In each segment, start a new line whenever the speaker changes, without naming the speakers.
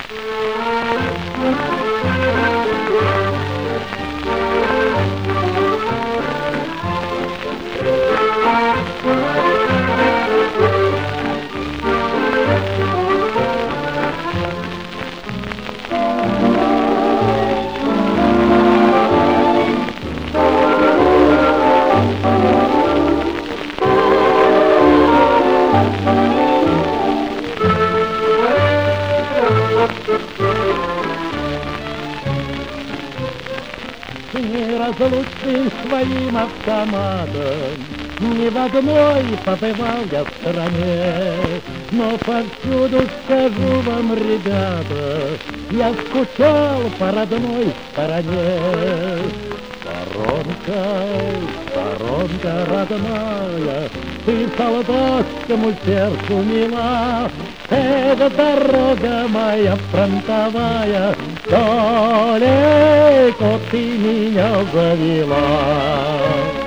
Не разлучным своим автоматом ни в одной побывал я в стране, но повсюду скажу вам, ребята, я скучал по родной стороне. Сторонка родная, ты солдатскому сердцу мила. Эта дорога моя фронтовая, далеко ты меня завела.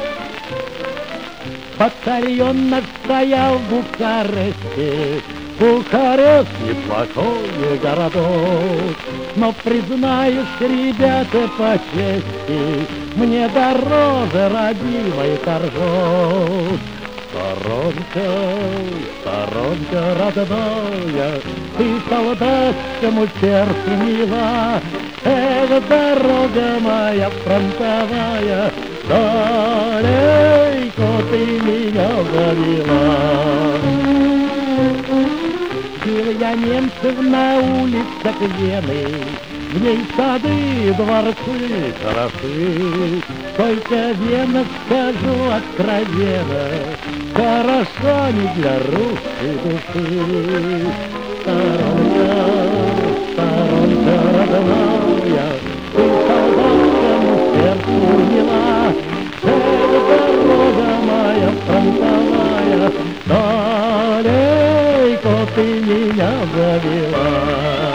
Батальон наш стоял в Бухаресте, Бухарест неплохой городок, но, признаюсь, ребята, по чести, мне дороже родимый Торжок. Сторонка родная, ты солдатскому сердцу мила. Эта дорога моя фронтовая, далеко ты меня завела. Видел я немцев на улицах Вены, в ней сады, дворцы хороши. Только Вена, скажу откровенно, хороша не для русской души. Сторонка родная, ты солдатскому сердцу мила. Эта дорога моя фронтовая, далеко ты меня завела.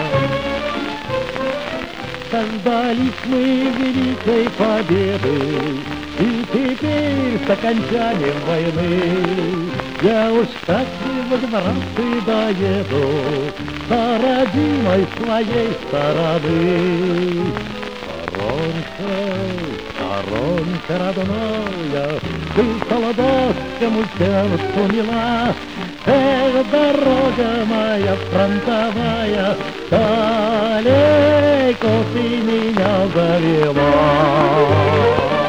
Дождались мы великой победы, и теперь с окончанием войны я уж так в Гвардии доеду до родимой своей стороны. Сторонка родная, ты солдатскому сердцу мила. Эта дорога моя фронтовая, далеко ты меня завела.